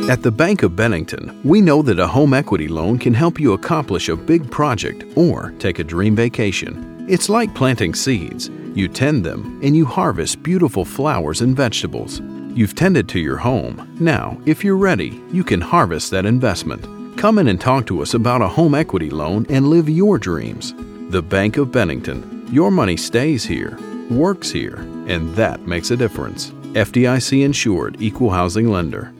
At the Bank of Bennington, we know that a home equity loan can help you accomplish a big project or take a dream vacation. It's like planting seeds. You tend them and you harvest beautiful flowers and vegetables. You've tended to your home. Now, if you're ready, you can harvest that investment. Come in and talk to us about a home equity loan and live your dreams. The Bank of Bennington. Your money stays here, works here, and that makes a difference. FDIC insured, equal housing lender.